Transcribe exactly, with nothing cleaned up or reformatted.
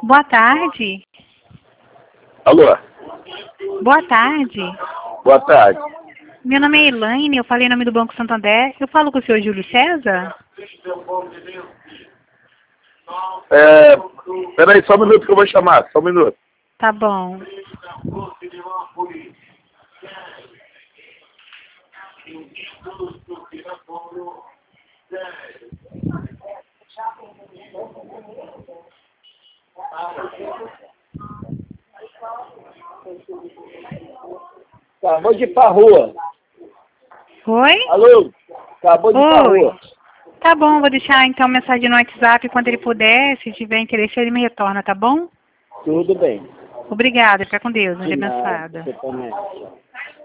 Boa tarde. Alô? Boa tarde. Boa tarde. Meu nome é Elaine, eu falei em nome do Banco Santander. Eu falo com o senhor Júlio César? É, peraí, só um minuto que eu vou chamar, só um minuto. Tá bom. Acabou de ir pra rua. Oi? Alô? Acabou de ir pra Oi. rua. Tá bom, vou deixar então mensagem no WhatsApp quando ele puder. Se tiver interesse, ele me retorna, tá bom? Tudo bem. Obrigada, fica com Deus. Um dia De nada, abençoada. você também.